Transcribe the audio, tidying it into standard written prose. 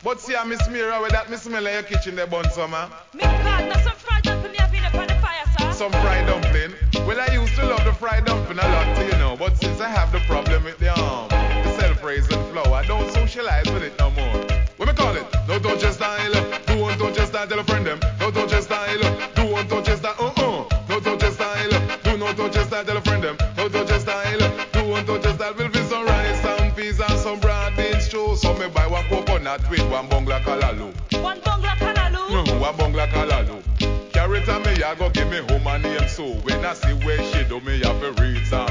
But see, I Miss Mira, where that Miss smell in your kitchen, they bun summer. Me call now some fried dumpling you have in upon the fire, sir. Some fried dumpling. Well, I used to love the fried dumpling a lot, you know. But since I have the problem with the self-raising flour, I don't socialize with it no more. What me call it? Don't touch your style. Don't touch your style. Tell a friend them. Don't touch your style. Don't touch your style. Don't touch your style. Do not touch your style. Tell a friend them. Don't touch your style. Don't touch your style. Will be some rice, some peas and some broad beans stew. So me buy one coconut with one bungla kalalu. One bungla kalalu? One bungla kalalu. Carrot and me, I go give me home and name so. When I see where she do me, I have to read some.